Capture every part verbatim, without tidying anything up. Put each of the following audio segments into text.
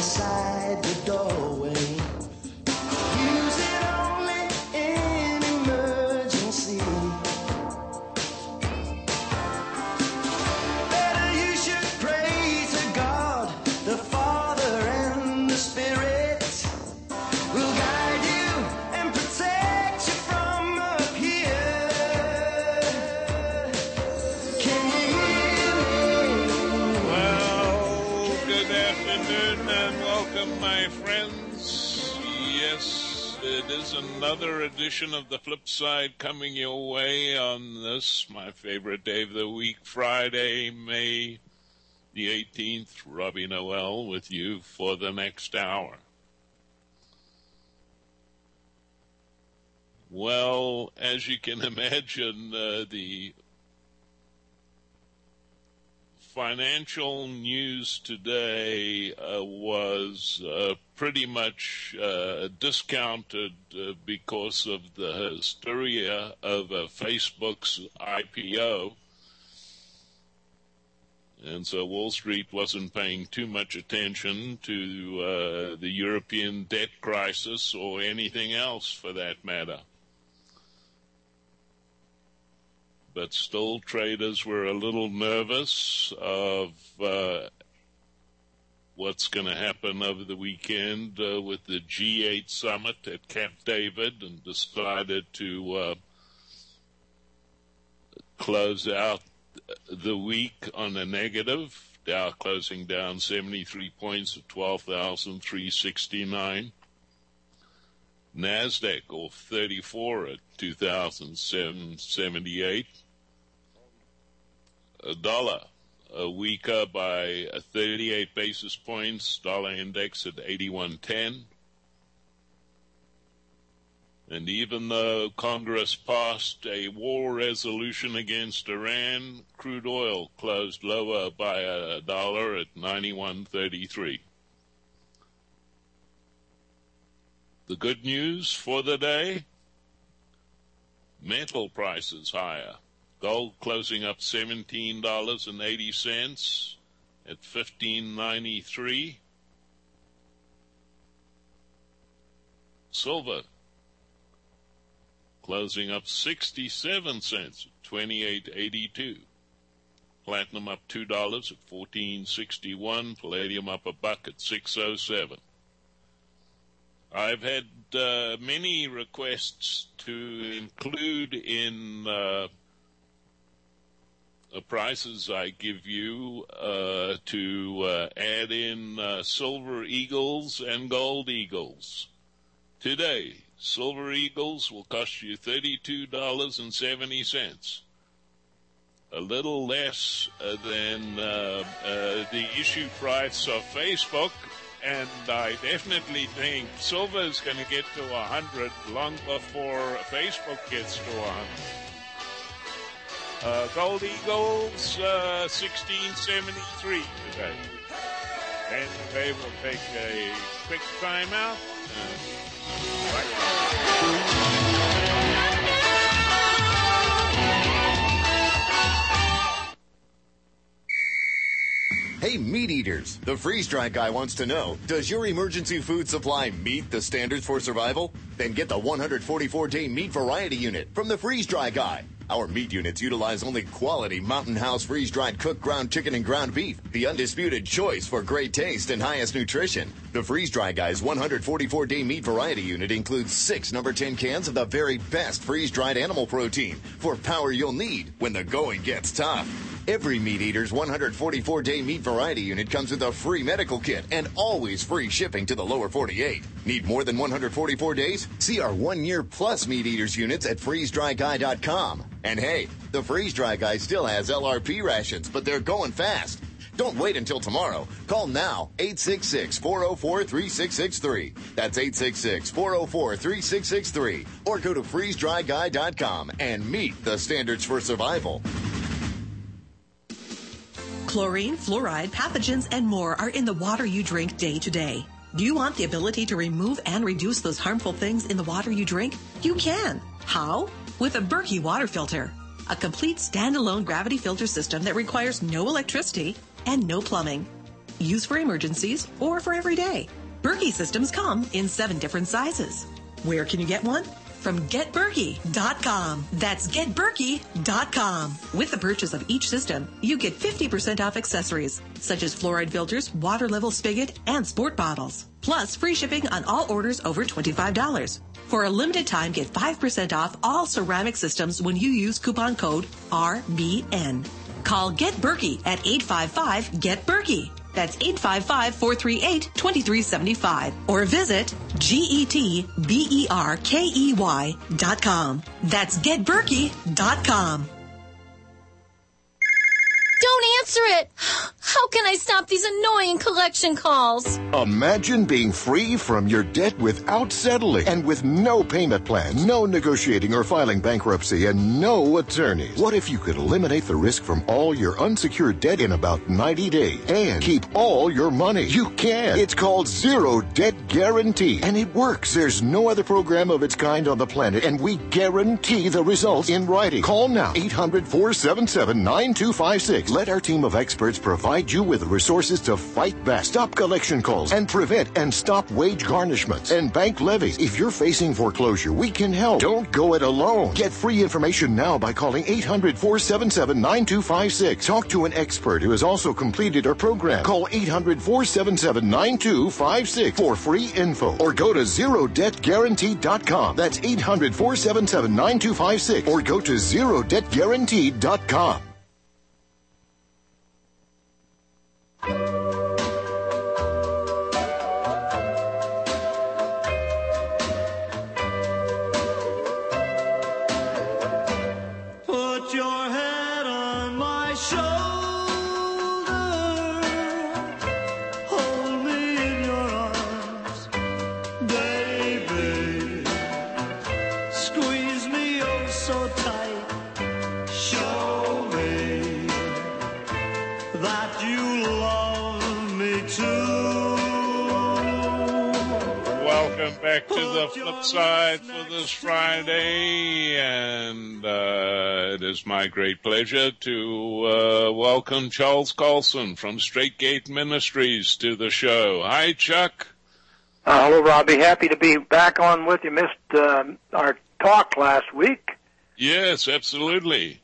beside the doorway. Use it only in emergency. Better you should pray to God, the Father and the Spirit will guide you and protect you from up here. Can you hear me? Well, good afternoon and welcome, my friends. Yes, it is another edition of The Flip Side coming your way on this, my favorite day of the week, Friday, May the eighteenth. Robbie Noel with you for the next hour. Well, as you can imagine, uh, the financial news today uh, was uh, pretty much uh, discounted uh, because of the hysteria of uh, Facebook's I P O. And so Wall Street wasn't paying too much attention to uh, the European debt crisis or anything else for that matter. But still, traders were a little nervous of uh, what's going to happen over the weekend uh, with the G eight summit at Camp David, and decided to uh, close out the week on a negative. Dow closing down seventy-three points at twelve thousand three hundred sixty-nine. NASDAQ off thirty-four at two thousand seven hundred seventy-eight. A dollar uh, weaker by uh, thirty-eight basis points. Dollar index at eighty-one ten. And even though Congress passed a war resolution against Iran, crude oil closed lower by a dollar at ninety-one thirty-three. The good news for the day: metal prices higher. Gold closing up seventeen dollars and eighty cents at fifteen ninety-three. Silver closing up sixty-seven cents at twenty-eight eighty-two. Platinum up two dollars at fourteen sixty-one. Palladium up a buck at six oh seven. I've had uh, many requests to include in uh, the prices I give you uh, to uh, add in uh, silver eagles and gold eagles. Today, silver eagles will cost you thirty-two dollars and seventy cents. A little less uh, than uh, uh, the issue price of Facebook, and I definitely think silver is going to get to one hundred long before Facebook gets to one hundred. Uh, Gold Eagles, uh, sixteen seventy-three today. And they will take a quick time out. Uh, right. Hey, meat eaters, the Freeze Dry Guy wants to know, does your emergency food supply meet the standards for survival? Then get the one hundred forty-four day meat variety unit from the Freeze Dry Guy. Our meat units utilize only quality Mountain House freeze-dried cooked ground chicken and ground beef, the undisputed choice for great taste and highest nutrition. The Freeze Dry Guy's one hundred forty-four day meat variety unit includes six number ten cans of the very best freeze-dried animal protein for power you'll need when the going gets tough. Every Meat Eater's one hundred forty-four day meat variety unit comes with a free medical kit and always free shipping to the lower forty-eight. Need more than one hundred forty-four days? See our one-year plus Meat Eaters units at freeze dry guy dot com. And hey, the Freeze Dry Guy still has L R P rations, but they're going fast. Don't wait until tomorrow. Call now, eight six six, four oh four, three six six three. That's eight six six, four oh four, three six six three. Or go to freeze dry guy dot com and meet the standards for survival. Chlorine, fluoride, pathogens, and more are in the water you drink day to day. Do you want the ability to remove and reduce those harmful things in the water you drink? You can. How? With a Berkey water filter. A complete standalone gravity filter system that requires no electricity and no plumbing. use for emergencies or for every day. Berkey systems come in seven different sizes. Where can you get one? From get berkey dot com. That's get berkey dot com. With the purchase of each system, you get fifty percent off accessories, such as fluoride filters, water level spigot, and sport bottles. Plus, free shipping on all orders over twenty-five dollars. For a limited time, get five percent off all ceramic systems when you use coupon code R B N. Call Get Berkey at eight five five, get berkey. That's eight five five, four three eight, two three seven five. Or visit G E T B E R K E Y dot com. That's get berkey dot com. Don't answer it! How can I stop these annoying collection calls? Imagine being free from your debt without settling and with no payment plans, no negotiating or filing bankruptcy, and no attorneys. What if you could eliminate the risk from all your unsecured debt in about ninety days and keep all your money? You can. It's called Zero Debt Guarantee, and it works. There's no other program of its kind on the planet, and we guarantee the results in writing. Call now, eight hundred, four seven seven, nine two five six. Let our team of experts provide you with the resources to fight back, stop collection calls, and prevent and stop wage garnishments and bank levies. If you're facing foreclosure, we can help. Don't go it alone. Get free information now by calling eight hundred, four seven seven, nine two five six. Talk to an expert who has also completed our program. Call eight hundred, four seven seven, nine two five six for free info, or go to zero debt guarantee dot com. That's eight hundred, four seven seven, nine two five six, or go to zero debt guarantee dot com. Put your head on my shoulder, hold me in your arms, baby, squeeze me oh so tight, show me that you love me too. Welcome back to the flip side for this Friday, and uh, it is my great pleasure to uh, welcome Charles Colson from Straight Gate Ministries to the show. Hi, Chuck. Uh, hello, Robbie. Happy to be back on with you. Missed uh, our talk last week. Yes, absolutely.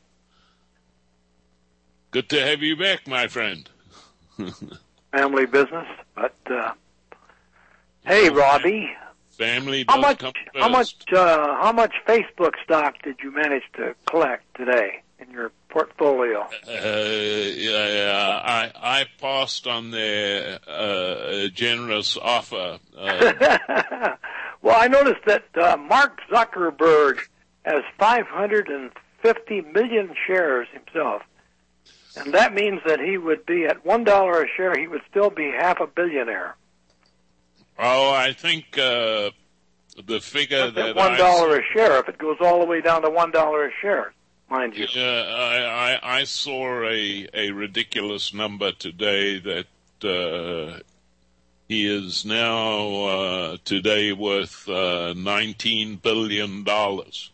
Good to have you back, my friend. Family business, but uh, hey, Robbie. Family How does much? come How much? first. Uh, how much Facebook stock did you manage to collect today in your portfolio? Uh, yeah, I I passed on their uh, generous offer. Uh, Well, I noticed that uh, Mark Zuckerberg has five hundred fifty million shares himself, and that means that he would be at one dollar a share. He would still be half a billionaire. oh, I think uh, the figure At that one I dollar a share. If it goes all the way down to one dollar a share, mind you. Yeah, I, I, I saw a, a ridiculous number today that uh, he is now uh, today worth uh, nineteen billion dollars.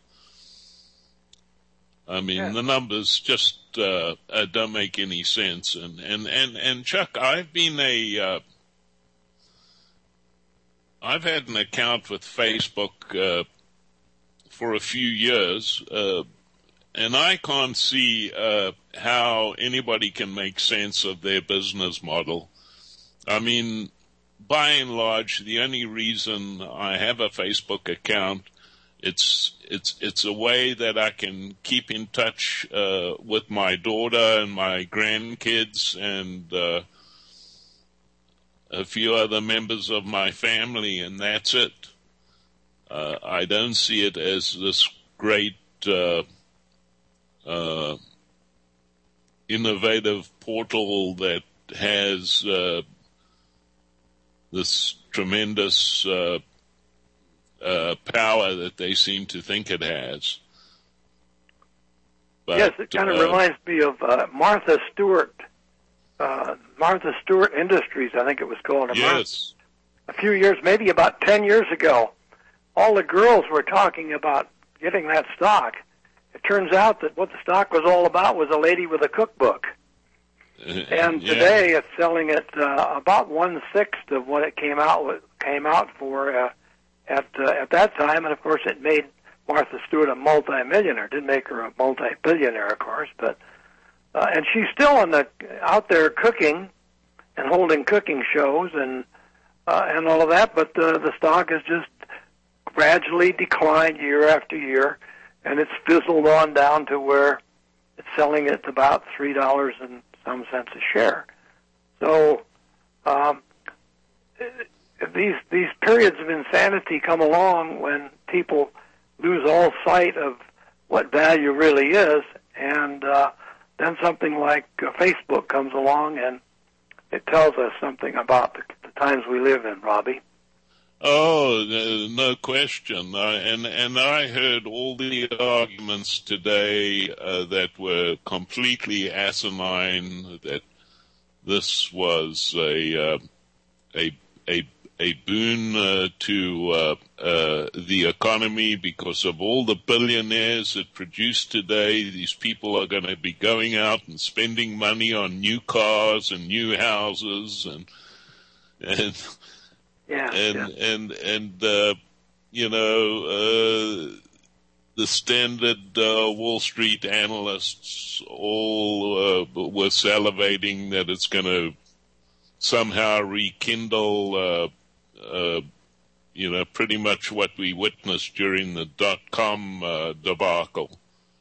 I mean, Yeah. the numbers just uh, uh, don't make any sense. And, and, and, and Chuck, I've been a, uh, I've had an account with Facebook uh, for a few years, uh, and I can't see uh, how anybody can make sense of their business model. I mean, by and large, the only reason I have a Facebook account, it's it's it's a way that I can keep in touch uh, with my daughter and my grandkids and uh, a few other members of my family, and that's it. Uh, I don't see it as this great uh, uh, innovative portal that has uh, this tremendous uh, uh, power that they seem to think it has. But, Yes, it kind of uh, reminds me of uh, Martha Stewart. Uh, Martha Stewart Industries, I think it was called. Yes. A few years, maybe about ten years ago, all the girls were talking about getting that stock. It turns out that what the stock was all about was a lady with a cookbook. And yeah. today it's selling at uh, about one sixth of what it came out with, came out for uh, at uh, at that time. And of course, it made Martha Stewart a multi-millionaire. Didn't make her a multi-billionaire, of course, but uh, and she's still in the out there cooking and holding cooking shows and uh, and all of that. But uh, the stock has just gradually declined year after year, and it's fizzled on down to where it's selling at about three dollars and some cents a share. So um, these these periods of insanity come along when people lose all sight of what value really is, and uh, then something like uh, Facebook comes along and it tells us something about the, the times we live in, Robbie. Oh, no question. Uh, and and I heard all the arguments today uh, that were completely asinine. That this was a uh, a a a boon uh, to uh, uh, the economy because of all the billionaires it produced today. These people are going to be going out and spending money on new cars and new houses and and. Yeah, and, yeah. and, and, uh, you know, uh, the standard, uh, Wall Street analysts all, uh, were salivating that it's going to somehow rekindle, uh, uh, you know, pretty much what we witnessed during the dot-com, uh, debacle.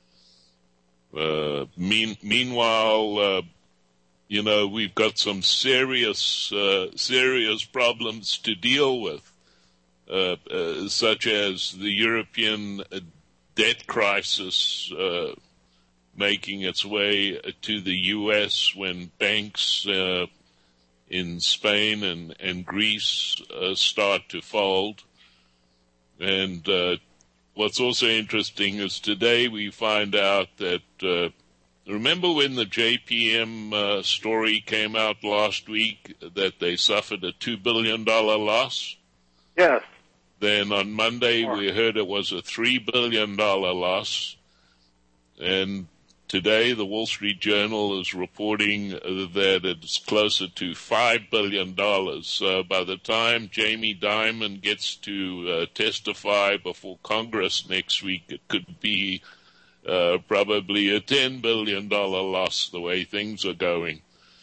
Uh, mean, meanwhile, uh, You know, we've got some serious, uh, serious problems to deal with, uh, uh, such as the European debt crisis, uh, making its way to the U S when banks, uh, in Spain and, and Greece, uh, start to fold. And, uh, what's also interesting is today we find out that, uh, remember when the J P M uh, story came out last week that they suffered a two billion dollars loss? Yes. Then on Monday we heard it was a three billion dollars loss. And today the Wall Street Journal is reporting that it's closer to five billion dollars. So by the time Jamie Dimon gets to uh, testify before Congress next week, it could be Uh, probably a ten billion dollars loss the way things are going.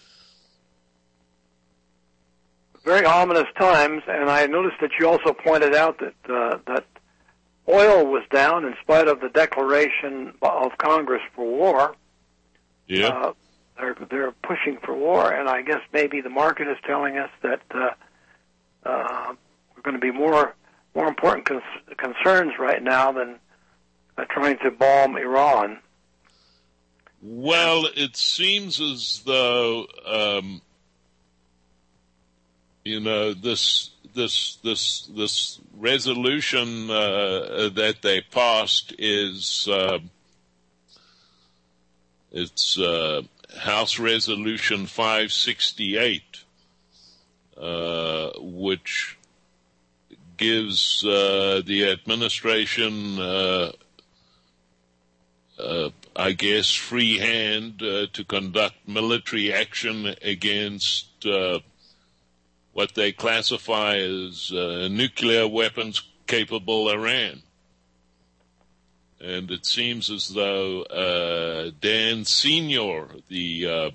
Very ominous times, and I noticed that you also pointed out that uh, that oil was down in spite of the declaration of Congress for war. Yeah. Uh, they're, they're pushing for war, and I guess maybe the market is telling us that uh, uh, we're going to be more, more important cons- concerns right now than Uh, trying to bomb Iran. Well, it seems as though, um, you know, this this this this resolution uh, that they passed is uh, it's uh, House Resolution five sixty-eight, uh, which gives uh, the administration Uh, Uh, I guess, free hand uh, to conduct military action against uh, what they classify as uh, nuclear weapons capable Iran. And it seems as though uh, Dan Senior, the uh,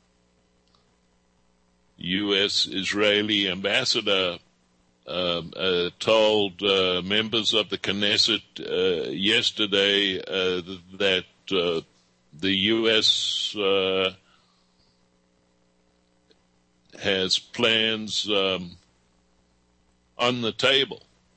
U S Israeli ambassador, Um, uh, told uh, members of the Knesset uh, yesterday uh, that uh, the U S uh, has plans um, on the table.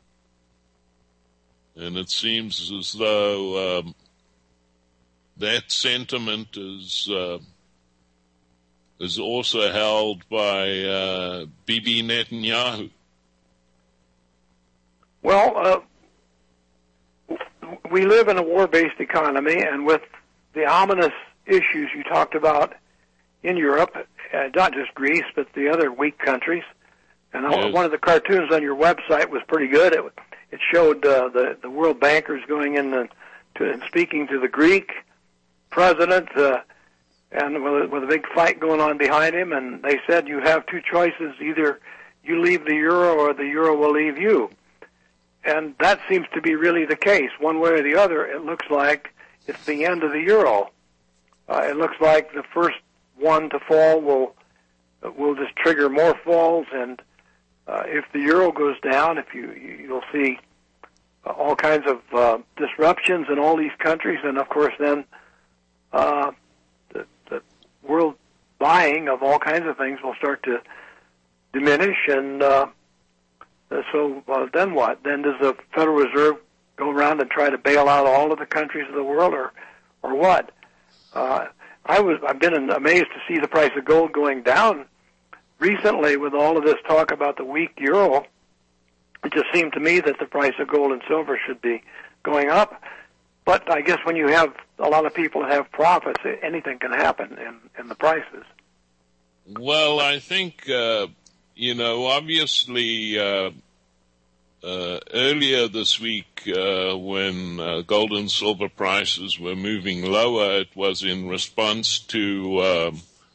And it seems as though um, that sentiment is uh, is also held by uh, Bibi Netanyahu. Well, uh, we live in a war-based economy, and with the ominous issues you talked about in Europe, uh, not just Greece, but the other weak countries, and yes. One of the cartoons on your website was pretty good. It, it showed uh, the, the world bankers going in and, to, and speaking to the Greek president, uh, and with a, with a big fight going on behind him, and they said you have two choices: either you leave the euro or the euro will leave you. And that seems to be really the case. One way or the other, it looks like it's the end of the euro. Uh, it looks like the first one to fall will will just trigger more falls, and uh, if the euro goes down, if you you'll see uh, all kinds of uh, disruptions in all these countries, and of course then uh, the, the world buying of all kinds of things will start to diminish, and uh, so uh, then what? Then does the Federal Reserve go around and try to bail out all of the countries of the world, or or what? Uh, I was I've been amazed to see the price of gold going down recently with all of this talk about the weak euro. It just seemed to me that the price of gold and silver should be going up. But I guess when you have a lot of people that have profits, anything can happen in, in the prices. Well, I think, uh, you know, obviously, uh, uh, earlier this week, uh, when uh, gold and silver prices were moving lower, it was in response to uh,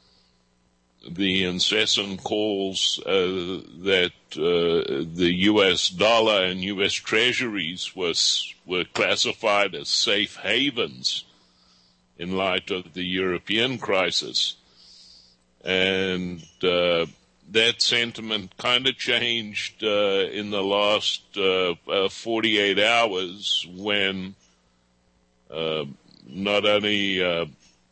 the incessant calls uh, that uh, the U S dollar and U S treasuries was, were classified as safe havens in light of the European crisis. And uh, that sentiment kind of changed uh, in the last uh, uh, forty-eight hours when uh, not only uh,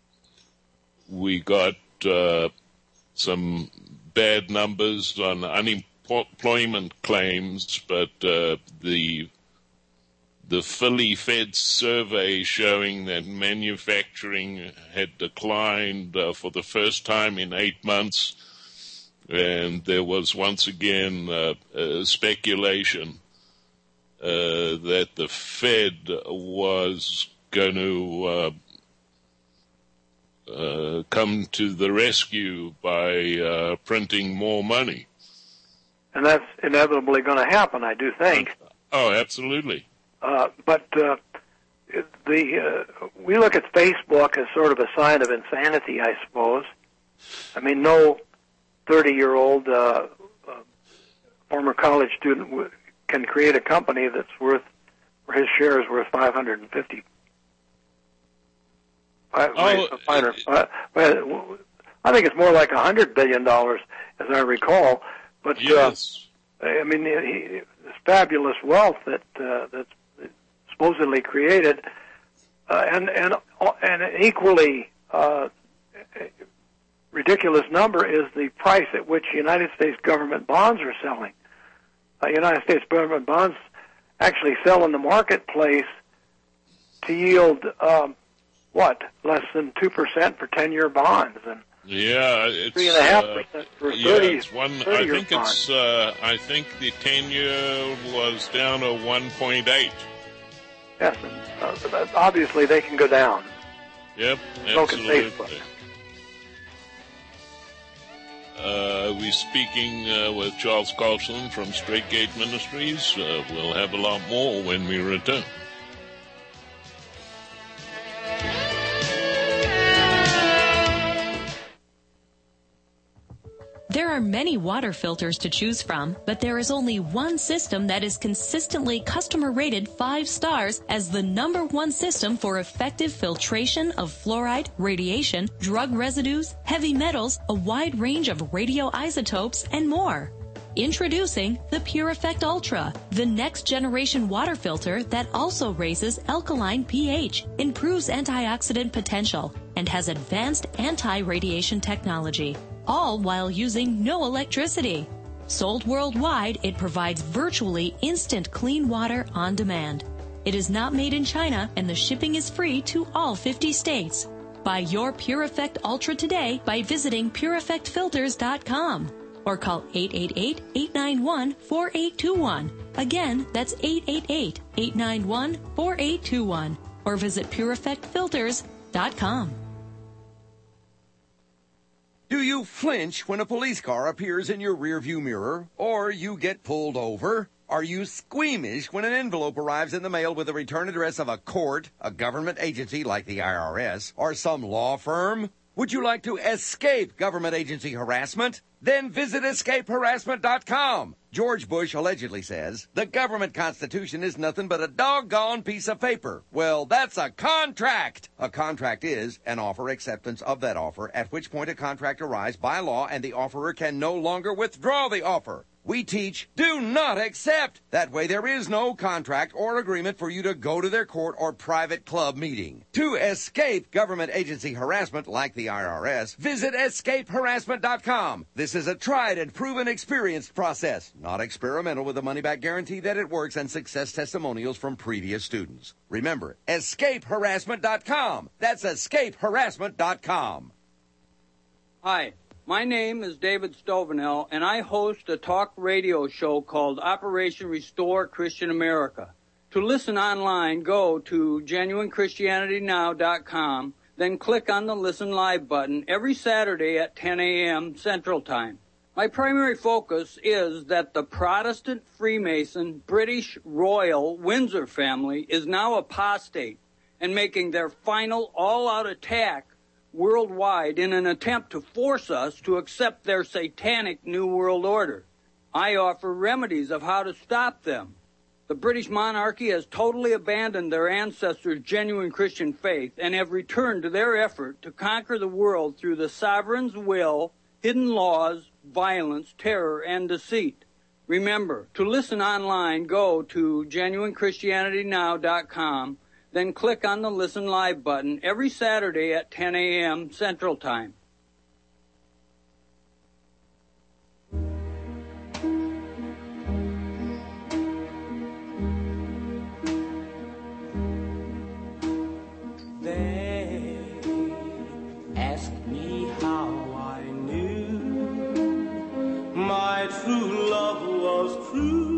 we got uh, some bad numbers on unemployment claims, but uh, the the Philly Fed survey showing that manufacturing had declined uh, for the first time in eight months, and there was once again uh, uh, speculation uh, that the Fed was going to uh, uh, come to the rescue by uh, printing more money. And that's inevitably going to happen, I do think. Oh, absolutely. Uh, but uh, the uh, we look at Facebook as sort of a sign of insanity, I suppose. I mean, no thirty-year-old uh, uh, former college student w- can create a company that's worth, or his share is worth five hundred fifty. Five, oh, five hundred, uh, I think it's more like one hundred billion dollars, as I recall. But yes. uh, I mean, he, this fabulous wealth that uh, that's supposedly created, uh, and and and an equally uh, ridiculous number is the price at which United States government bonds are selling. Uh, United States government bonds actually sell in the marketplace to yield um, what less than two percent for ten-year bonds, and yeah, it's three and a half percent for yeah, thirty. It's one. I think bonds. it's. Uh, I think the ten-year was down to one point eight. Yes, and, uh, obviously they can go down. Yep, absolutely. Uh, we're speaking uh, with Charles Carlson from Straight Gate Ministries. Uh, we'll have a lot more when we return. There are many water filters to choose from, but there is only one system that is consistently customer rated five stars as the number one system for effective filtration of fluoride, radiation, drug residues, heavy metals, a wide range of radioisotopes, and more. Introducing the PureEffect Ultra, the next generation water filter that also raises alkaline pH, improves antioxidant potential, and has advanced anti-radiation technology, all while using no electricity. Sold worldwide, it provides virtually instant clean water on demand. It is not made in China, and the shipping is free to all fifty states. Buy your PureEffect Ultra today by visiting pure effect filters dot com or call eight eight eight, eight nine one, four eight two one. Again, that's eight eight eight, eight nine one, four eight two one or visit pure effect filters dot com. Do you flinch when a police car appears in your rearview mirror or you get pulled over? Are you squeamish when an envelope arrives in the mail with the return address of a court, a government agency like the I R S, or some law firm? Would you like to escape government agency harassment? Then visit escape harassment dot com. George Bush allegedly says, the government constitution is nothing but a doggone piece of paper. Well, that's a contract. A contract is an offer acceptance of that offer, at which point a contract arrives by law and the offerer can no longer withdraw the offer. We teach, do not accept. That way there is no contract or agreement for you to go to their court or private club meeting. To escape government agency harassment like the I R S, visit escape harassment dot com. This is a tried and proven experienced process, not experimental, with a money-back guarantee that it works and success testimonials from previous students. Remember, escape harassment dot com. That's escape harassment dot com. Hi. My name is David Stovenell, and I host a talk radio show called Operation Restore Christian America. To listen online, go to genuine christianity now dot com, then click on the Listen Live button every Saturday at ten a.m. Central Time. My primary focus is that the Protestant Freemason British Royal Windsor family is now apostate and making their final all-out attack worldwide in an attempt to force us to accept their satanic New World Order. I offer remedies of how to stop them. The British monarchy has totally abandoned their ancestors' genuine Christian faith and have returned to their effort to conquer the world through the sovereign's will, hidden laws, violence, terror, and deceit. Remember, to listen online, go to genuine christianity now dot com, then click on the Listen Live button every Saturday at ten a.m. Central Time. They asked me how I knew my true love was true.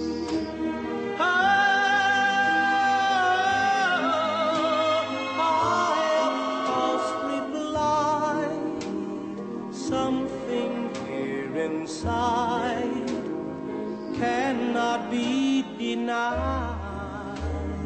Inside cannot be denied.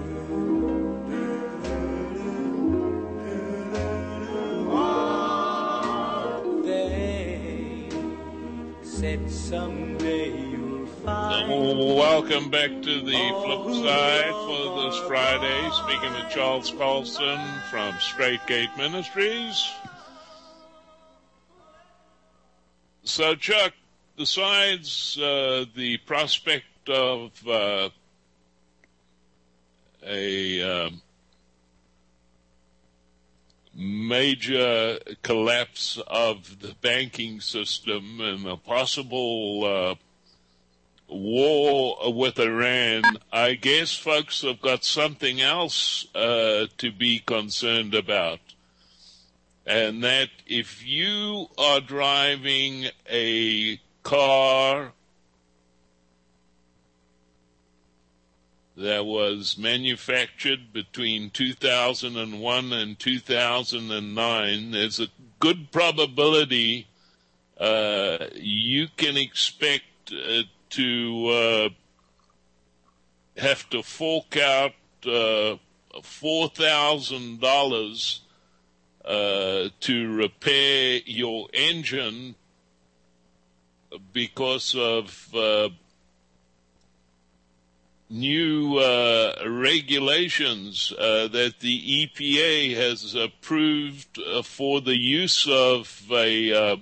They said someday you'll find. Welcome back to the flip side for this Friday. Speaking to Charles Colson from Straight Gate Ministries. So, Chuck, besides uh, the prospect of uh, a uh, major collapse of the banking system and a possible uh, war with Iran, I guess folks have got something else uh, to be concerned about. And that if you are driving a car that was manufactured between two thousand one and two thousand nine, there's a good probability uh, you can expect uh, to uh, have to fork out uh, four thousand dollars Uh, to repair your engine because of uh, new uh, regulations uh, that the E P A has approved uh, for the use of a uh,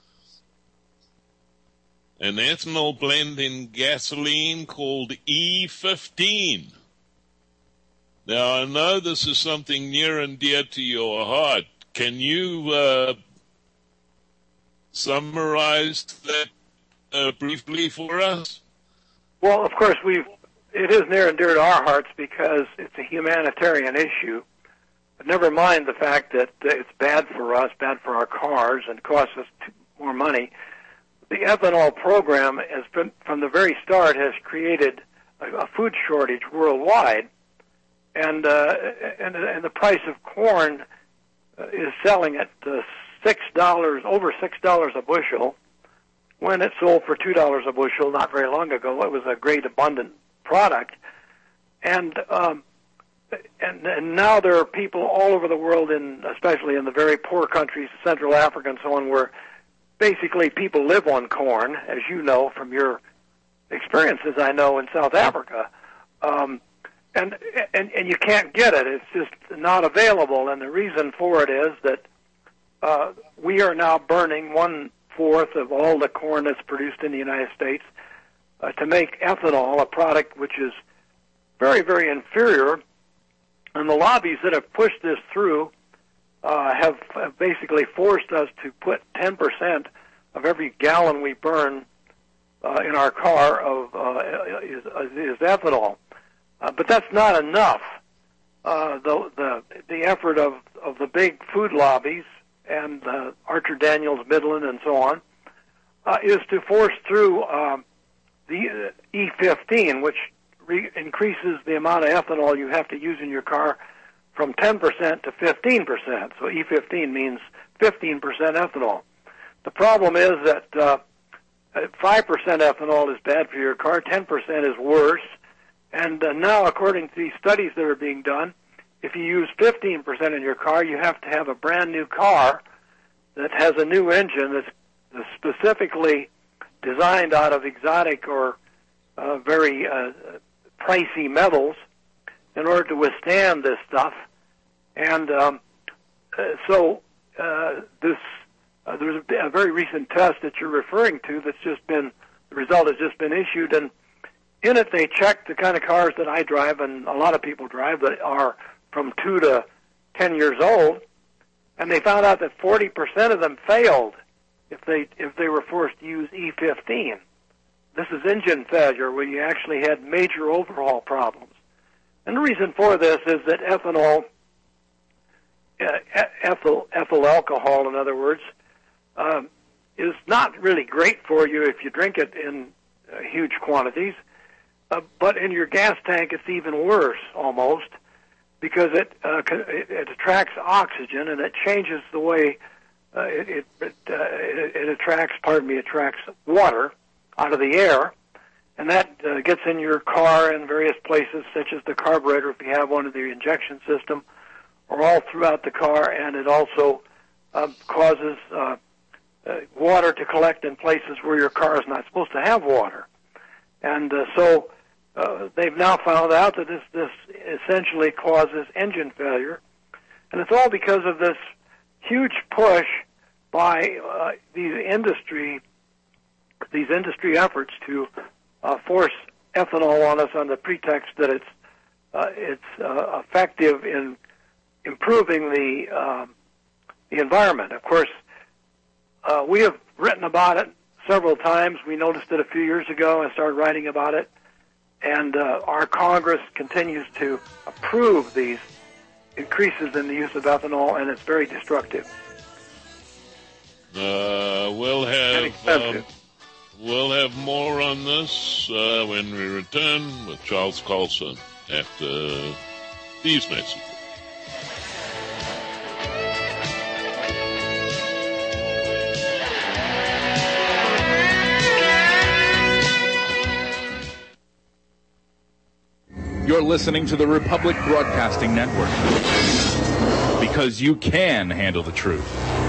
an ethanol blend in gasoline called E fifteen. Now, I know this is something near and dear to your heart. Can you uh, summarize that uh, briefly for us? Well, of course, we've it is near and dear to our hearts because it's a humanitarian issue. But never mind the fact that it's bad for us, bad for our cars, and costs us more money. The ethanol program has been, from the very start, has created a, a food shortage worldwide, and uh, and, and the price of corn uh, is selling at uh, six dollars, over six dollars a bushel, when it sold for two dollars a bushel not very long ago. It was a great abundant product, and um, and, and now there are people all over the world, in especially in the very poor countries, Central Africa and so on, where basically people live on corn, as you know from your experiences, I know, in South Africa. Um, and, and, and you can't get it. It's just not available. And the reason for it is that uh, we are now burning one-fourth of all the corn that's produced in the United States uh, to make ethanol, a product which is very, very inferior. And the lobbies that have pushed this through uh, have, have basically forced us to put ten percent of every gallon we burn uh, in our car of uh, is, is ethanol. Uh, but that's not enough. Uh, the, the the effort of, of the big food lobbies and uh, Archer Daniels, Midland, and so on uh, is to force through um, the uh, E fifteen, which re- increases the amount of ethanol you have to use in your car from ten percent to fifteen percent. So E fifteen means fifteen percent ethanol. The problem is that uh, five percent ethanol is bad for your car, ten percent is worse. And uh, now, according to these studies that are being done, if you use fifteen percent in your car, you have to have a brand new car that has a new engine that's specifically designed out of exotic or uh, very uh, pricey metals in order to withstand this stuff. And um, uh, so uh, this uh, there's a, a very recent test that you're referring to that's just been, the result has just been issued, and in it they checked the kind of cars that I drive and a lot of people drive that are from two to ten years old, and they found out that forty percent of them failed if they if they were forced to use E fifteen. This is engine failure, where you actually had major overhaul problems. And the reason for this is that ethanol, uh, ethyl, ethyl alcohol, in other words, um, is not really great for you if you drink it in uh, huge quantities. Uh, but in your gas tank, it's even worse, almost, because it, uh, it, it attracts oxygen and it changes the way uh, it, it, it, uh, it, it attracts, pardon me, attracts water out of the air, and that uh, gets in your car in various places, such as the carburetor, if you have one, of the injection system, or all throughout the car, and it also uh, causes uh, uh, water to collect in places where your car is not supposed to have water. And uh, so uh, they've now found out that this, this essentially causes engine failure. And it's all because of this huge push by uh, these industry these industry efforts to uh, force ethanol on us on the pretext that it's uh, it's uh, effective in improving the uh, the environment. Of course, uh, we have written about it several times. We noticed it a few years ago and started writing about it. And uh, our Congress continues to approve these increases in the use of ethanol, and it's very destructive. Uh, we'll have um, we'll have more on this uh, when we return with Charles Colson after these messages. You're listening to the Republic Broadcasting Network, because you can handle the truth.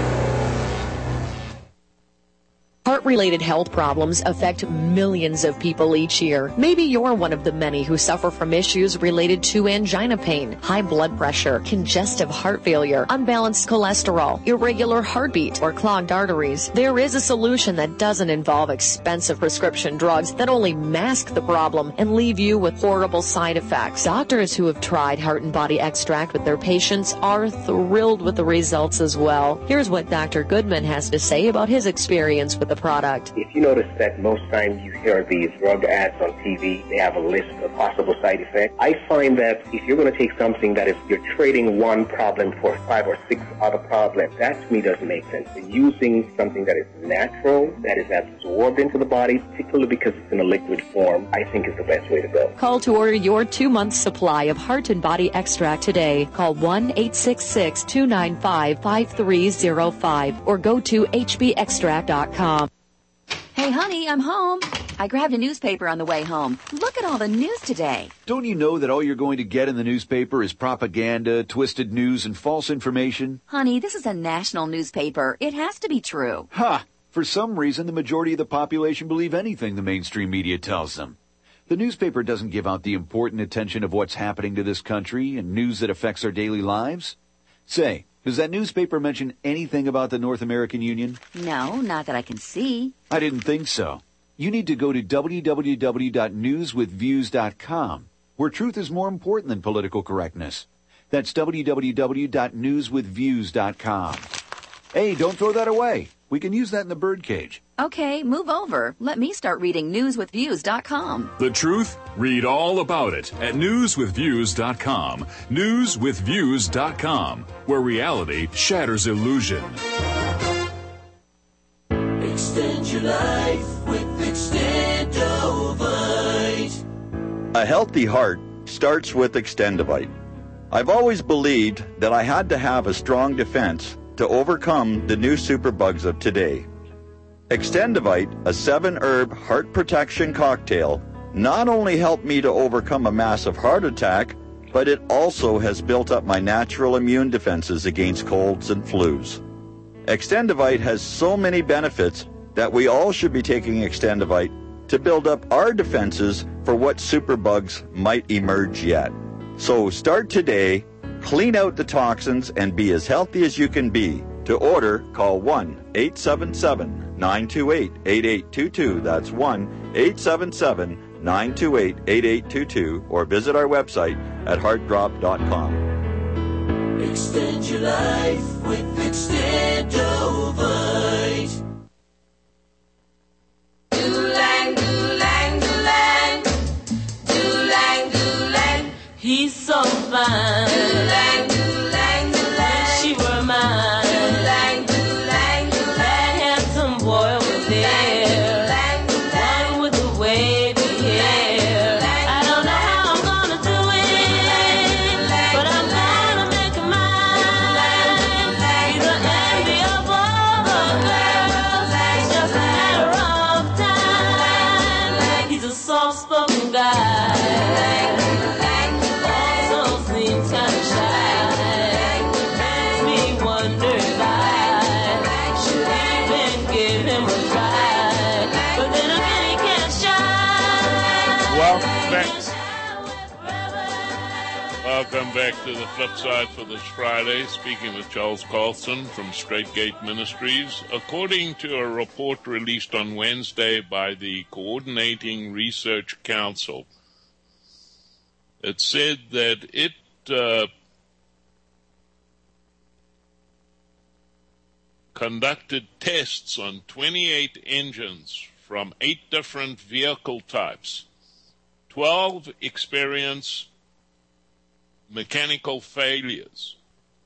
Heart-related health problems affect millions of people each year. Maybe you're one of the many who suffer from issues related to angina pain, high blood pressure, congestive heart failure, unbalanced cholesterol, irregular heartbeat, or clogged arteries. There is a solution that doesn't involve expensive prescription drugs that only mask the problem and leave you with horrible side effects. Doctors who have tried Heart and Body Extract with their patients are thrilled with the results as well. Here's what Doctor Goodman has to say about his experience with the product. If you notice that most times you hear these drug ads on T V, they have a list of possible side effects. I find that if you're going to take something that is, you're trading one problem for five or six other problems, that to me doesn't make sense. But using something that is natural, that is absorbed into the body, particularly because it's in a liquid form, I think is the best way to go. Call to order your two-month supply of Heart and Body Extract today. Call one eight six six, two nine five, five three zero five or go to H B extract dot com. Hey, honey, I'm home. I grabbed a newspaper on the way home. Look at all the news today. Don't you know that all you're going to get in the newspaper is propaganda, twisted news, and false information? Honey, this is a national newspaper. It has to be true. Ha! For some reason, the majority of the population believe anything the mainstream media tells them. The newspaper doesn't give out the important attention of what's happening to this country and news that affects our daily lives. Say, does that newspaper mention anything about the North American Union? No, not that I can see. I didn't think so. You need to go to w w w dot news with views dot com, where truth is more important than political correctness. That's w w w dot news with views dot com. Hey, don't throw that away. We can use that in the birdcage. Okay, move over. Let me start reading news with views dot com. The truth? Read all about it at news with views dot com. news with views dot com, where reality shatters illusion. Extend your life with Extendovite. A healthy heart starts with Extendovite. I've always believed that I had to have a strong defense to overcome the new superbugs of today. Extendovite, a seven-herb heart protection cocktail, not only helped me to overcome a massive heart attack, but it also has built up my natural immune defenses against colds and flus. Extendovite has so many benefits that we all should be taking Extendovite to build up our defenses for what superbugs might emerge yet. So start today, clean out the toxins, and be as healthy as you can be. To order, call one eight seven seven, nine two eight, eight eight two two. That's one eight seven seven, nine two eight, eight eight two two, or visit our website at heart drop dot com. Extend your life with Extendovite. Do-lang, do-lang, do-lang. Do-lang, do-lang. He's so fine. Do-lang, do-lang, do-lang. She were mine. Do-lang, do-lang, do-lang. That handsome boy was there. Do-lang, do-lang. One with the wavy hair. I don't know how I'm gonna do it, but I'm gonna make him mine. He's an envy of all the girls. It's just a matter of time. He's a soft-spoken guy. Welcome back to the flip side for this Friday. Speaking with Charles Carlson from Straight Gate Ministries. According to a report released on Wednesday by the Coordinating Research Council, it said that it uh, conducted tests on twenty-eight engines from eight different vehicle types. twelve experienced mechanical failures.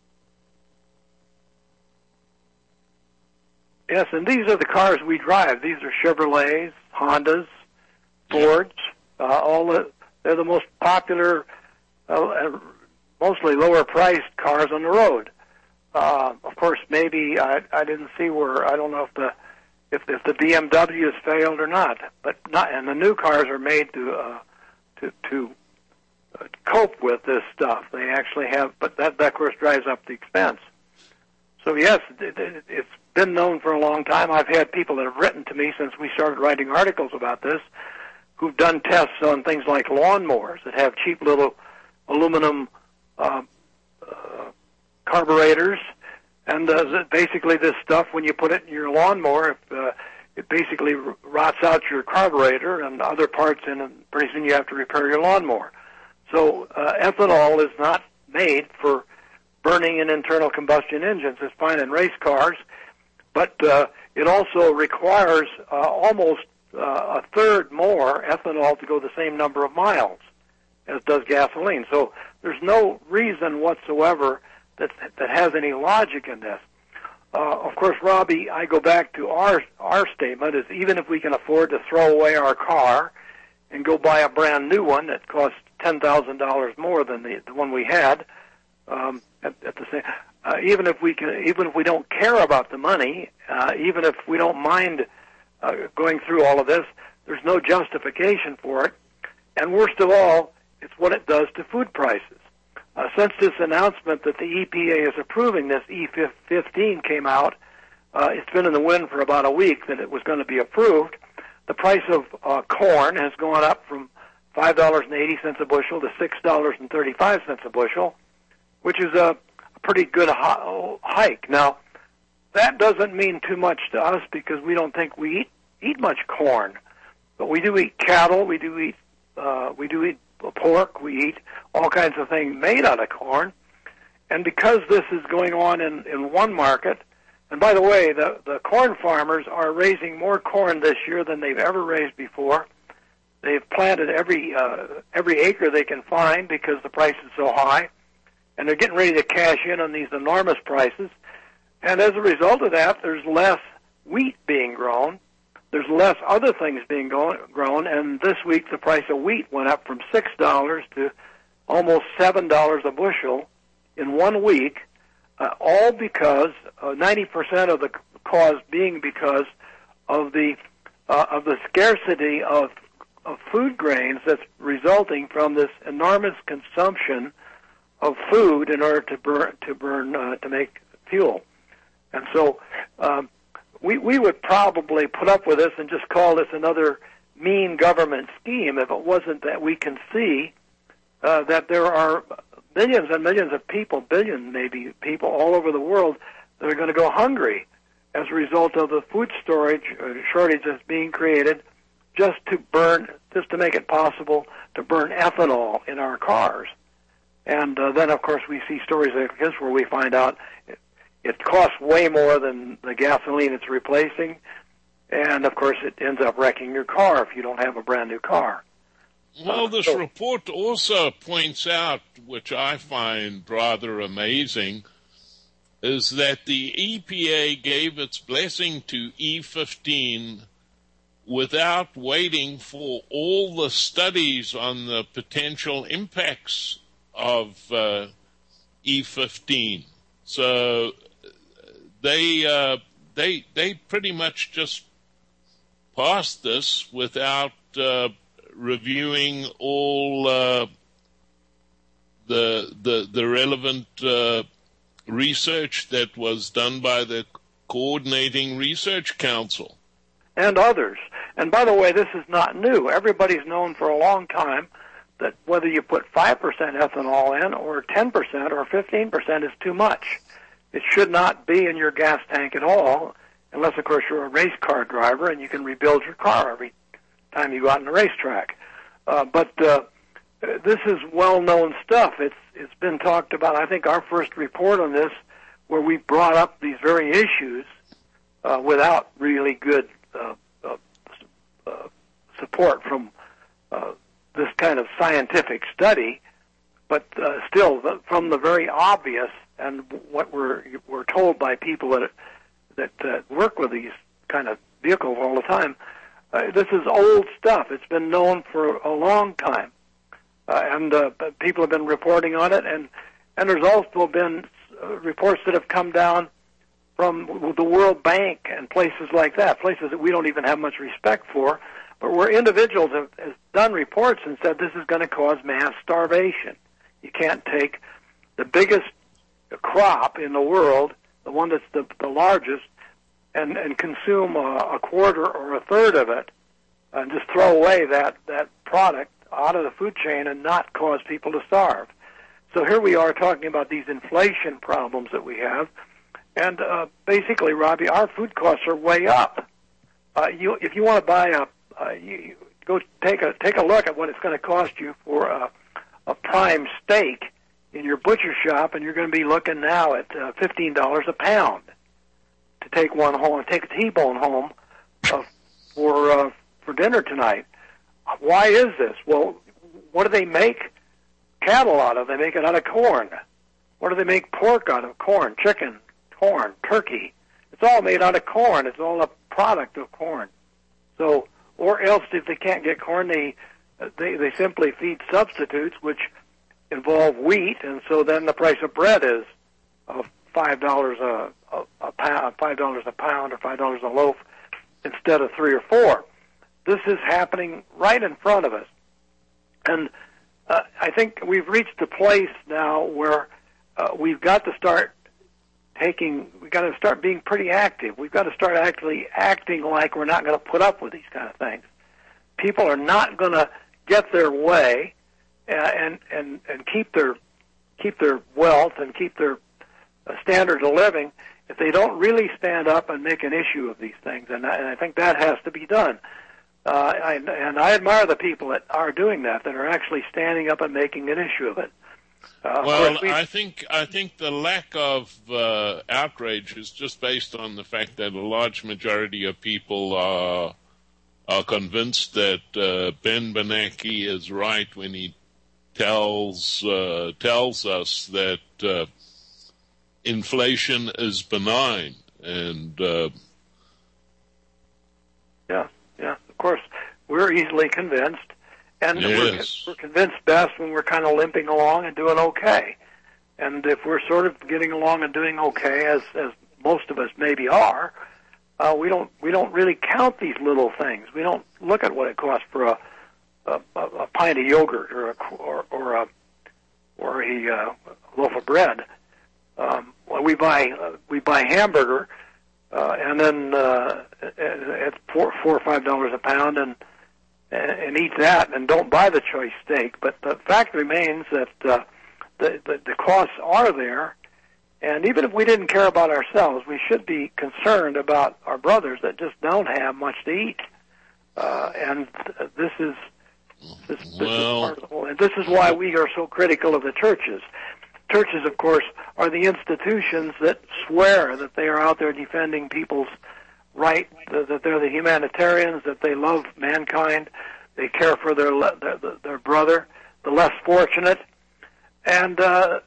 Yes, and these are the cars we drive. These are Chevrolets, Hondas, Fords. Uh, all the, they're the most popular, uh, mostly lower-priced cars on the road. Uh, of course, maybe I, I didn't see where I don't know if the if, if the B M W has failed or not, but not. And the new cars are made to uh, to to uh, cope with this stuff. They actually have, but that, that of course drives up the expense. So yes, it, it, it's been known for a long time. I've had people that have written to me since we started writing articles about this, who've done tests on things like lawnmowers that have cheap little aluminum uh, uh, carburetors, and uh, basically this stuff, when you put it in your lawnmower, if, uh, it basically rots out your carburetor and other parts in it, and pretty soon you have to repair your lawnmower. So uh, ethanol is not made for burning in internal combustion engines. It's fine in race cars, but uh, it also requires uh, almost uh, a third more ethanol to go the same number of miles as does gasoline. So there's no reason whatsoever that that has any logic in this. Uh, of course, Robbie, I go back to our our statement is even if we can afford to throw away our car and go buy a brand new one that costs ten thousand dollars more than the, the one we had, um, at, at the same, uh, even if we can, even if we don't care about the money, uh, even if we don't mind uh, going through all of this, There's no justification for it. And worst of all, it's what it does to food prices. Uh, since this announcement that the E P A is approving this E fifteen came out, uh, it's been in the wind for about a week that it was going to be approved. The price of uh, corn has gone up from five dollars and eighty cents a bushel to six dollars and thirty-five cents a bushel, which is a, a pretty good hike. Now, that doesn't mean too much to us because we don't think we eat, eat much corn. But we do eat cattle, we do eat uh, we do eat pork, we eat all kinds of things made out of corn. And because this is going on in, in one market, and by the way, the, the corn farmers are raising more corn this year than they've ever raised before. They've planted every uh, every acre they can find because the price is so high, and they're getting ready to cash in on these enormous prices. And as a result of that, there's less wheat being grown. There's less other things being go- grown, and this week the price of wheat went up from six dollars to almost seven dollars a bushel in one week, uh, all because uh, ninety percent of the cause being because of the uh, of the scarcity of of food grains that's resulting from this enormous consumption of food in order to burn to burn uh, to make fuel. And so um, we we would probably put up with this and just call this another mean government scheme if it wasn't that we can see uh, that there are millions and millions of people, billions maybe people all over the world that are going to go hungry as a result of the food storage uh, shortage that's being created just to burn, just to make it possible to burn ethanol in our cars. And uh, then, of course, we see stories like this where we find out it, it costs way more than the gasoline it's replacing, and, of course, it ends up wrecking your car if you don't have a brand-new car. Well, Uh, this so- report also points out, which I find rather amazing, is that the E P A gave its blessing to E fifteen without waiting for all the studies on the potential impacts of uh, E fifteen. So they uh, they they pretty much just passed this without uh, reviewing all uh, the the the relevant uh, research that was done by the Coordinating Research Council and others. And by the way, this is not new. Everybody's known for a long time that whether you put five percent ethanol in or ten percent or fifteen percent is too much. It should not be in your gas tank at all, unless, of course, you're a race car driver and you can rebuild your car every time you go out on the racetrack. Uh, but uh, this is well-known stuff. It's It's been talked about. I think our first report on this, where we brought up these very issues uh, without really good uh, uh, uh, support from uh, this kind of scientific study, but uh, still, the, from the very obvious and what we're we're told by people that that uh, work with these kind of vehicles all the time, uh, this is old stuff. It's been known for a long time, uh, and uh, people have been reporting on it, and and there's also been uh, reports that have come down from the World Bank and places like that, places that we don't even have much respect for, but where individuals have, have done reports and said this is going to cause mass starvation. You can't take the biggest crop in the world, the one that's the, the largest, and, and consume a, a quarter or a third of it, and just throw away that, that product out of the food chain and not cause people to starve. So here we are talking about these inflation problems that we have, and uh, basically, Robbie, our food costs are way up. Uh, you, if you want to buy a, uh, you, you go take a take a look at what it's going to cost you for a, a prime steak in your butcher shop, and you're going to be looking now at uh, fifteen dollars a pound to take one home, take a T-bone home uh, for uh, for dinner tonight. Why is this? Well, what do they make cattle out of? They make it out of corn. What do they make pork out of? Corn, chicken, corn, turkey. It's all made out of corn. It's all a product of corn. So, or else if they can't get corn, they they, they simply feed substitutes, which involve wheat, and so then the price of bread is uh, five dollars a a, a pound, five dollars a pound, or five dollars a loaf instead of three or four. this is happening right in front of us. And uh, I think we've reached a place now where uh, we've got to start taking, we've got to start being pretty active. We've got to start actually acting like we're not going to put up with these kind of things. People are not going to get their way uh, and, and, and keep their keep their wealth and keep their uh, standards of living if they don't really stand up and make an issue of these things. And I, and I think that has to be done. Uh, I, and I admire the people that are doing that, that are actually standing up and making an issue of it. Uh, well, of we, I think I think the lack of uh, outrage is just based on the fact that a large majority of people are are convinced that uh, Ben Bernanke is right when he tells uh, tells us that uh, inflation is benign, and uh, yeah, yeah. Of course, we're easily convinced. And yes. we're, we're convinced best when we're kind of limping along and doing okay. And if we're sort of getting along and doing okay, as as most of us maybe are, uh, we don't we don't really count these little things. We don't look at what it costs for a a, a pint of yogurt or a or, or a or a uh, loaf of bread. Um, well, we buy uh, we buy hamburger, uh, and then uh, it's four four or five dollars a pound, and. and eat that and don't buy the choice steak. But the fact remains that uh, the, the, the costs are there, and even if we didn't care about ourselves, we should be concerned about our brothers that just don't have much to eat. Uh, and this is this, this well, is part of the whole, and this is why we are so critical of the churches. Churches, of course, are the institutions that swear that they are out there defending people's right, that they're the humanitarians, that they love mankind, they care for their their, their brother, the less fortunate, and uh,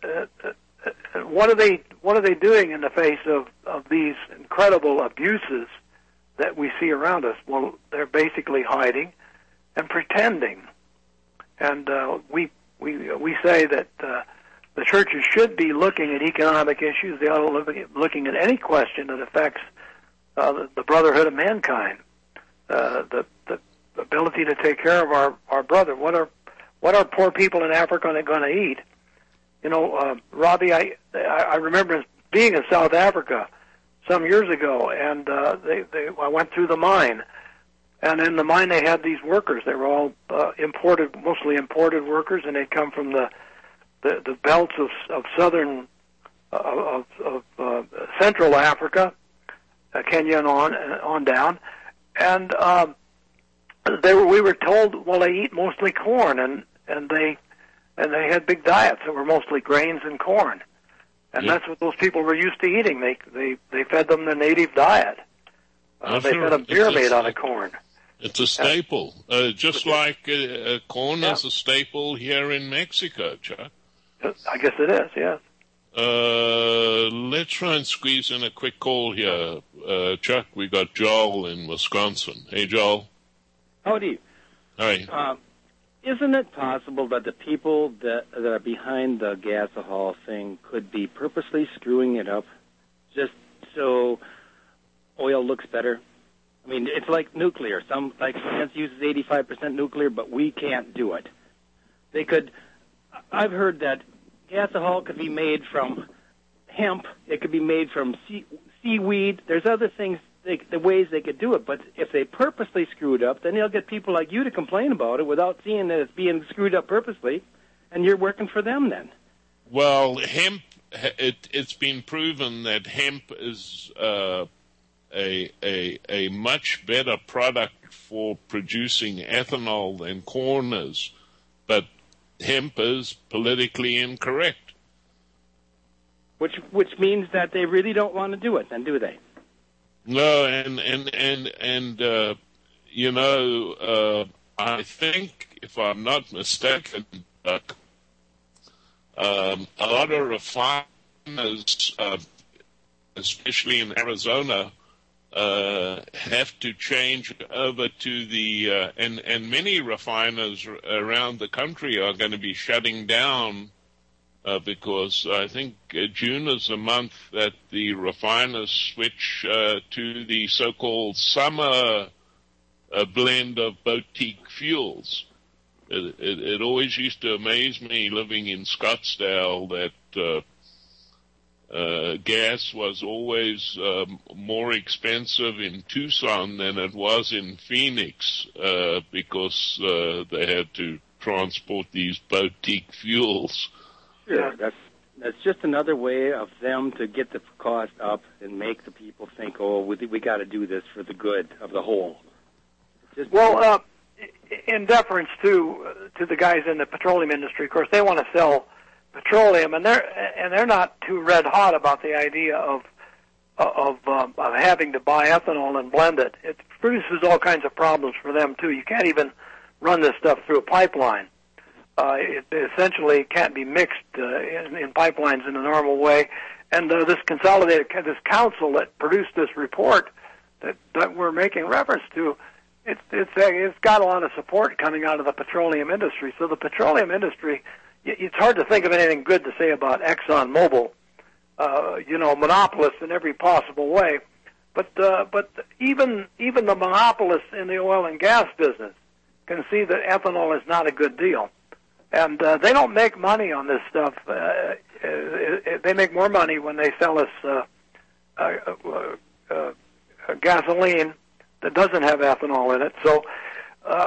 what are they what are they doing in the face of, of these incredible abuses that we see around us? Well, they're basically hiding and pretending, and uh, we we we say that uh, the churches should be looking at economic issues. They ought to look at looking at any question that affects Uh, the, the brotherhood of mankind, uh, the, the ability to take care of our, our brother. What are what are poor people in Africa going to eat? You know, uh, Robbie, I I remember being in South Africa some years ago, and uh, they, they I went through the mine, and in the mine they had these workers. They were all uh, imported, mostly imported workers, and they'd come from the the, the belts of of southern uh, of, of uh, Central Africa. Uh, Kenya and on on down, and um, they were. We were told, well, they eat mostly corn, and and they and they had big diets that were mostly grains and corn, and yeah. that's what those people were used to eating. They they they fed them the native diet. Uh, they sure. fed them beer it's made a, out of corn. It's a staple, uh, just like uh, uh, corn yeah. is a staple here in Mexico, Chuck. I guess it is. Yes. Uh, let's try and squeeze in a quick call here. Uh, Chuck, we got Joel in Wisconsin. Hey, Joel. Howdy. Hi. Uh, isn't it possible that the people that, that are behind the gasohol thing could be purposely screwing it up just so oil looks better? I mean, it's like nuclear. Some, like France uses eighty-five percent nuclear, but we can't do it. They could, I've heard that gasohol could be made from hemp. It could be made from sea, seaweed. There's other things, they, the ways they could do it. But if they purposely screw it up, then they'll get people like you to complain about it without seeing that it's being screwed up purposely, and you're working for them then. Well, hemp, it, it's been proven that hemp is uh, a, a, a much better product for producing ethanol than corn is. But hemp is politically incorrect. Which which means that they really don't want to do it, then, do they? No, and and and and uh, you know, uh, I think, if I'm not mistaken, uh, um, a lot of refiners, uh, especially in Arizona, uh, have to change over to the, uh, and, and many refiners around the country are going to be shutting down uh, because I think uh, June is the month that the refiners switch uh, to the so-called summer a blend of boutique fuels. It, it, it always used to amaze me living in Scottsdale that uh, uh, gas was always um, more expensive in Tucson than it was in Phoenix uh, because uh, they had to transport these boutique fuels. Sure, that's that's just another way of them to get the cost up and make the people think, oh, we, we got to do this for the good of the whole. Just Well, uh, in deference to uh, to the guys in the petroleum industry, of course, they want to sell petroleum, and they're and they're not too red hot about the idea of of um, of having to buy ethanol and blend it. It produces all kinds of problems for them too. You can't even run this stuff through a pipeline. Uh, it essentially can't be mixed uh, in, in pipelines in a normal way. And uh, this consolidated, this council that produced this report that, that we're making reference to, it's it's uh, it's got a lot of support coming out of the petroleum industry. So the petroleum industry, it's hard to think of anything good to say about ExxonMobil. Uh, you know, monopolists in every possible way. But uh, but even even the monopolists in the oil and gas business can see that ethanol is not a good deal. And uh, they don't make money on this stuff. Uh, uh, they make more money when they sell us uh, uh, uh, uh, gasoline that doesn't have ethanol in it. So uh,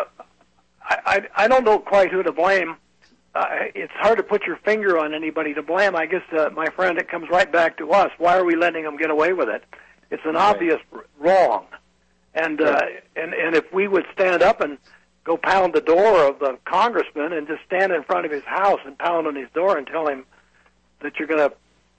I, I, I don't know quite who to blame. Uh, it's hard to put your finger on anybody to blame. I guess, uh, my friend, it comes right back to us. Why are we letting them get away with it? It's an obvious wrong. And, uh, and, and if we would stand up and go pound the door of the congressman and just stand in front of his house and pound on his door and tell him that you're going to,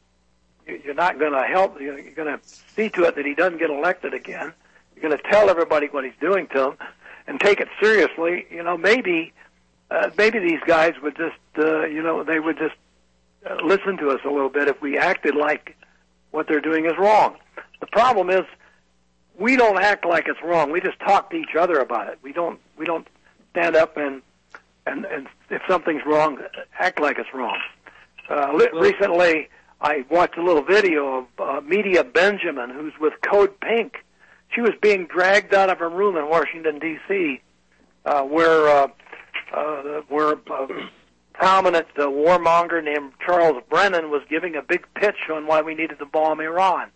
you're not going to help, you're going to see to it that he doesn't get elected again. You're going to tell everybody what he's doing to them and take it seriously. You know, maybe, uh, maybe these guys would just, uh, you know, they would just uh, listen to us a little bit if we acted like what they're doing is wrong. The problem is we don't act like it's wrong. We just talk to each other about it. We don't, we don't stand up and, and, and if something's wrong, act like it's wrong. Uh, li- recently, I watched a little video of uh, Media Benjamin, who's with Code Pink. She was being dragged out of her room in Washington, D C, uh, where uh, uh, where a prominent uh, warmonger named Charles Brennan was giving a big pitch on why we needed to bomb Iran.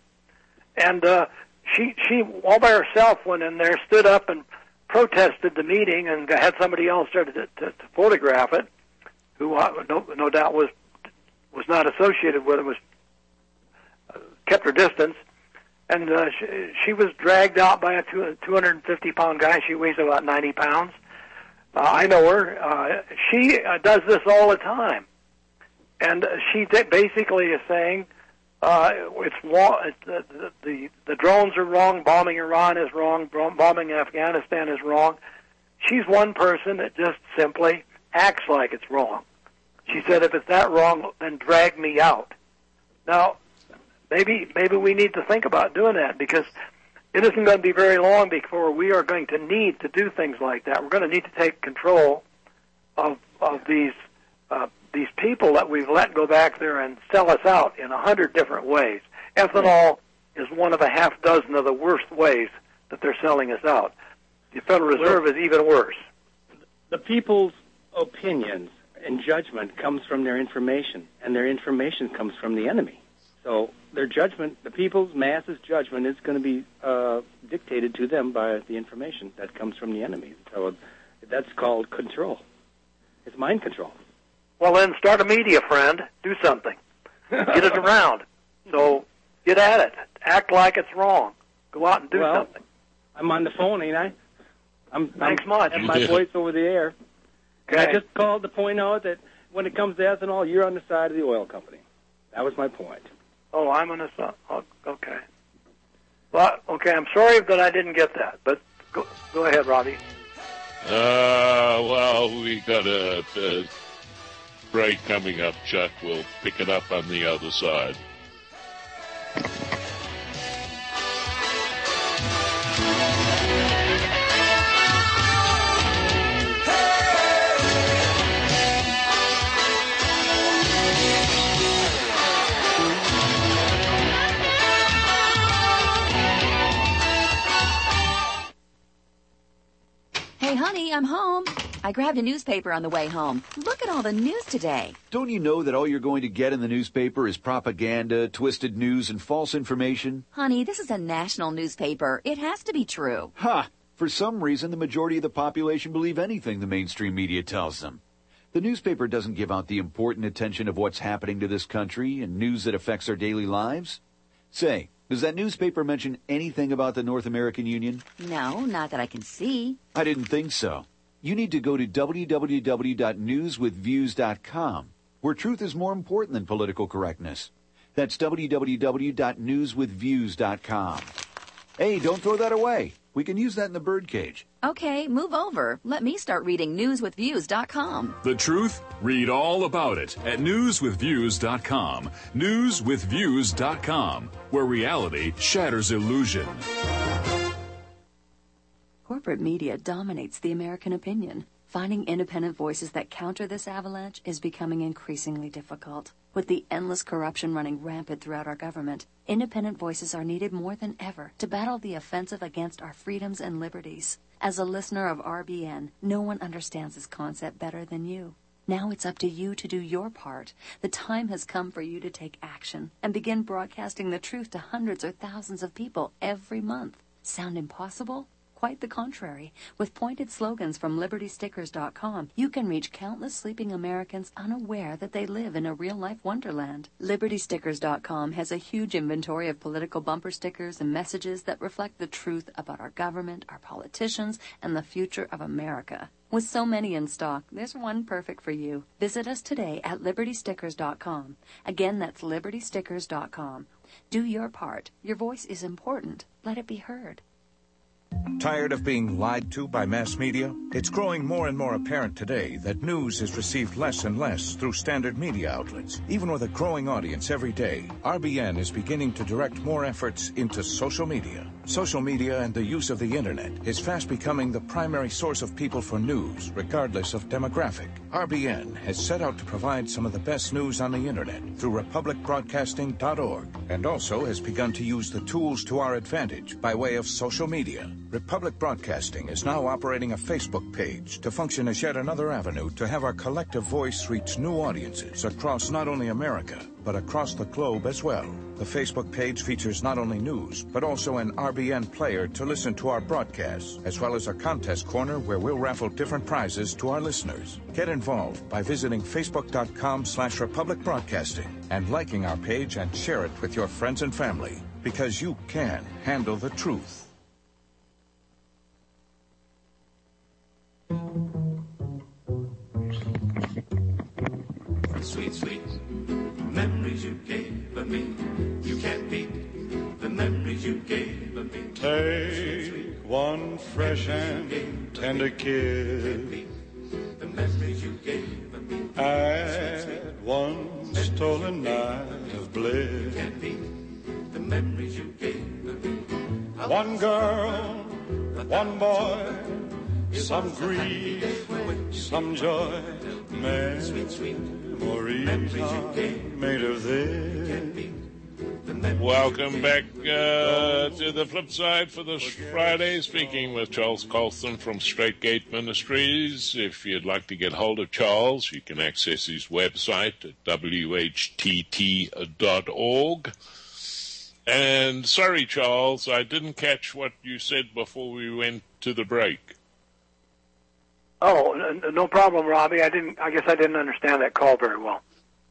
And uh, she, she all by herself went in there, stood up and protested the meeting, and had somebody else started to, to, to photograph it, who uh, no, no doubt was was not associated with it, was uh, kept her distance, and uh, she, she was dragged out by a two hundred fifty pound guy. She weighs about ninety pounds. Uh, I know her. Uh, she uh, does this all the time, and she t- basically is saying uh, it's wa- the, the, the the drones are wrong, bombing Iran is wrong, bombing Afghanistan is wrong. She's one person that just simply acts like it's wrong. She said, if it's that wrong, then drag me out. Now, maybe maybe we need to think about doing that, because it isn't going to be very long before we are going to need to do things like that. We're going to need to take control of of these uh, these people that we've let go back there and sell us out in a hundred different ways. Ethanol is one of a half dozen of the worst ways that they're selling us out. The Federal Reserve well, is even worse. The people's opinions and judgment comes from their information, and their information comes from the enemy. So their judgment, the people's masses' judgment, is going to be uh, dictated to them by the information that comes from the enemy. So that's called control. It's mind control. Well, then start a media, friend. Do something. Get it around. So get at it. Act like it's wrong. Go out and do well, something. I'm on the phone, ain't I? I'm, Thanks I'm, much. I have my voice over the air. Okay. And I just called to point out that when it comes to ethanol, you're on the side of the oil company. That was my point. Oh, I'm on the side. Oh, okay. Well, okay, I'm sorry that I didn't get that, but go, go ahead, Robbie. Uh, well, we got a, a break coming up, Chuck. We'll pick it up on the other side. I'm home. I grabbed a newspaper on the way home. Look at all the news today. Don't you know that all you're going to get in the newspaper is propaganda, twisted news, and false information? Honey, this is a national newspaper. It has to be true. Ha! For some reason, the majority of the population believe anything the mainstream media tells them. The newspaper doesn't give out the important attention of what's happening to this country and news that affects our daily lives. Say, does that newspaper mention anything about the North American Union? No, not that I can see. I didn't think so. You need to go to w w w dot news with views dot com, where truth is more important than political correctness. That's w w w dot news with views dot com. Hey, don't throw that away. We can use that in the birdcage. Okay, move over. Let me start reading news with views dot com. The truth? Read all about it at news with views dot com. news with views dot com, where reality shatters illusion. Corporate media dominates the American opinion. Finding independent voices that counter this avalanche is becoming increasingly difficult. With the endless corruption running rampant throughout our government, independent voices are needed more than ever to battle the offensive against our freedoms and liberties. As a listener of R B N, no one understands this concept better than you. Now it's up to you to do your part. The time has come for you to take action and begin broadcasting the truth to hundreds or thousands of people every month. Sound impossible? Quite the contrary. With pointed slogans from liberty stickers dot com, you can reach countless sleeping Americans unaware that they live in a real-life wonderland. liberty stickers dot com has a huge inventory of political bumper stickers and messages that reflect the truth about our government, our politicians, and the future of America. With so many in stock, there's one perfect for you. Visit us today at liberty stickers dot com. Again, that's liberty stickers dot com. Do your part. Your voice is important. Let it be heard. Tired of being lied to by mass media? It's growing more and more apparent today that news is received less and less through standard media outlets. Even with a growing audience every day, R B N is beginning to direct more efforts into social media. Social media and the use of the internet is fast becoming the primary source of people for news, regardless of demographic. R B N has set out to provide some of the best news on the internet through republic broadcasting dot org, and also has begun to use the tools to our advantage by way of social media. Republic Broadcasting is now operating a Facebook page to function as yet another avenue to have our collective voice reach new audiences across not only America, but across the globe as well. The Facebook page features not only news, but also an R B N player to listen to our broadcasts, as well as a contest corner where we'll raffle different prizes to our listeners. Get involved by visiting facebook dot com slash Republic Broadcasting and liking our page and share it with your friends and family, because you can handle the truth. Sweet, sweet memories you gave me. You can't beat the memories you gave me. Take one fresh and tender kiss. The memories you gave me. Add one stolen night of bliss. Can't beat the memories you gave me. One girl, one boy, some grief, some joy. Man, sweet, sweet memories are made of this. Welcome back uh, to the flip side for this Friday. Speaking with Charles Colston from Straight Gate Ministries. If you'd like to get hold of Charles, you can access his website at w h t t dot org. And sorry, Charles, I didn't catch what you said before we went to the break. Oh, n- no problem, Robbie. I didn't. I guess I didn't understand that call very well.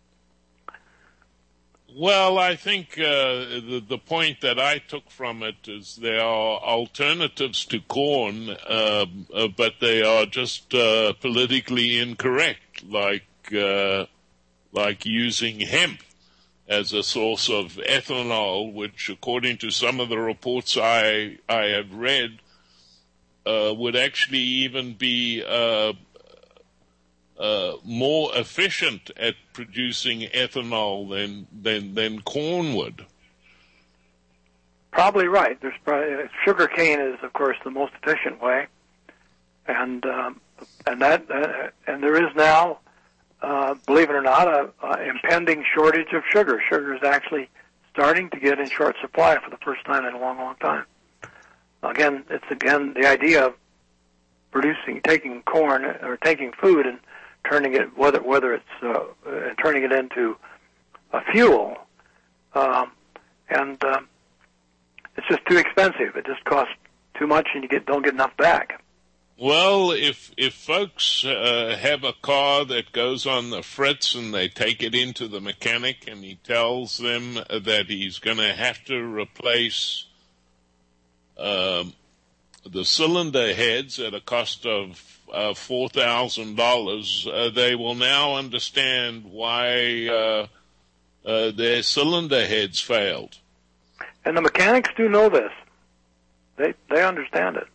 Well, I think uh, the, the point that I took from it is there are alternatives to corn, uh, uh, but they are just uh, politically incorrect, like uh, like using hemp as a source of ethanol, which, according to some of the reports I I have read, uh, would actually even be uh, Uh, more efficient at producing ethanol than than than corn would. Probably right. There's probably, sugar cane is, of course, the most efficient way, and um, and that uh, and there is now, uh, believe it or not, a, a impending shortage of sugar. Sugar is actually starting to get in short supply for the first time in a long, long time. Again, it's again the idea of producing, taking corn or taking food and turning it, whether whether it's uh, uh, turning it into a fuel, um, and um, it's just too expensive. It just costs too much, and you get don't get enough back. Well, if if folks uh, have a car that goes on the fritz and they take it into the mechanic and he tells them that he's going to have to replace um, the cylinder heads at a cost of uh, four thousand dollars, uh, they will now understand why uh, uh, their cylinder heads failed. And the mechanics do know this. They they understand it.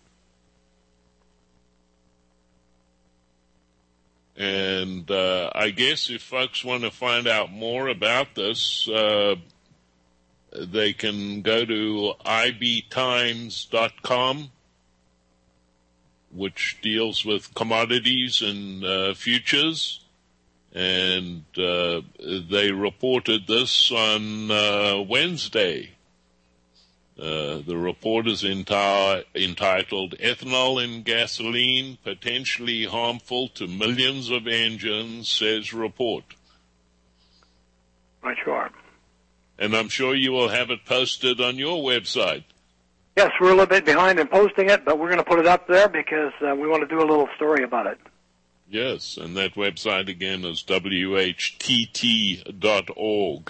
And uh, I guess if folks want to find out more about this, uh, they can go to I B times dot com, which deals with commodities and uh, futures. And uh, they reported this on uh, Wednesday. Uh, the report is enti- entitled Ethanol in Gasoline Potentially Harmful to Millions of Engines, says report. Right, sure. And I'm sure you will have it posted on your website. Yes, we're a little bit behind in posting it, but we're going to put it up there because uh, we want to do a little story about it. Yes, and that website again is W H T T dot org.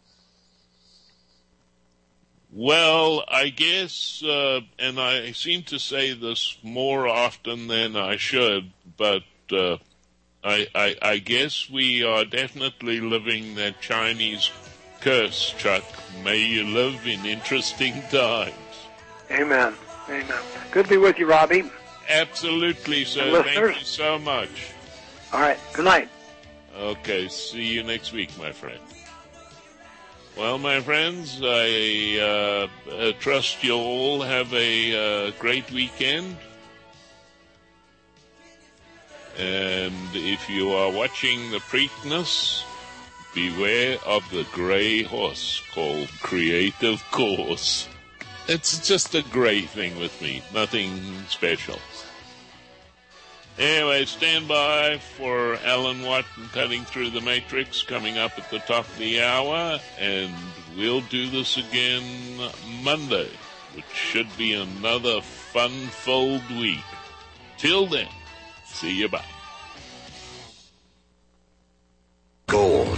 Well, I guess, uh, and I seem to say this more often than I should, but uh, I, I, I guess we are definitely living that Chinese curse, Chuck. May you live in interesting times. Amen. Amen. Good to be with you, Robbie. Absolutely, sir. And Thank listeners. you so much. All right. Good night. Okay, see you next week, my friend. Well, my friends, I uh, uh, trust you all have a uh, great weekend. And if you are watching the Preakness, beware of the gray horse called Creative Course. It's just a gray thing with me, nothing special. Anyway, stand by for Alan Watt and Cutting Through the Matrix coming up at the top of the hour, and we'll do this again Monday, which should be another fun-filled week. Till then, see you bye. Gold.